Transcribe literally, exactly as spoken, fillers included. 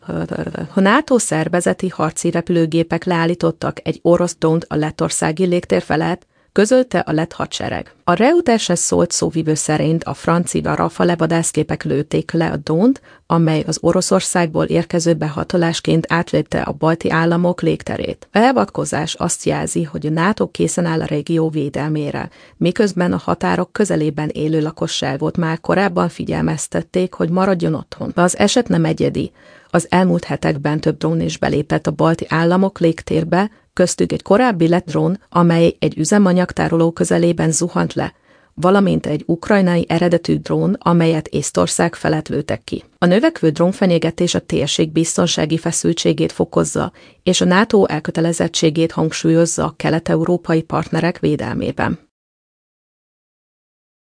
A NATO szervezeti harci repülőgépek leállítottak egy orosz drónt a lettországi légtér felett, közölte a lett hadsereg. A Reutershez szólt szóvivő szerint a francia Rafale vadászgépek lőtték le a drónt, amely az Oroszországból érkező behatolásként átlépte a balti államok légterét. A beavatkozás azt jelzi, hogy a NATO készen áll a régió védelmére, miközben a határok közelében élő lakosságot már korábban figyelmeztették, hogy maradjon otthon. Az eset nem egyedi. Az elmúlt hetekben több drón is belépett a balti államok légtérbe, köztük egy korábbi lett drón, amely egy üzemanyagtároló közelében zuhant le, valamint egy ukrajnai eredetű drón, amelyet Észtország felett lőttek ki. A növekvő drónfenyegetés a térség biztonsági feszültségét fokozza, és a NATO elkötelezettségét hangsúlyozza a kelet-európai partnerek védelmében.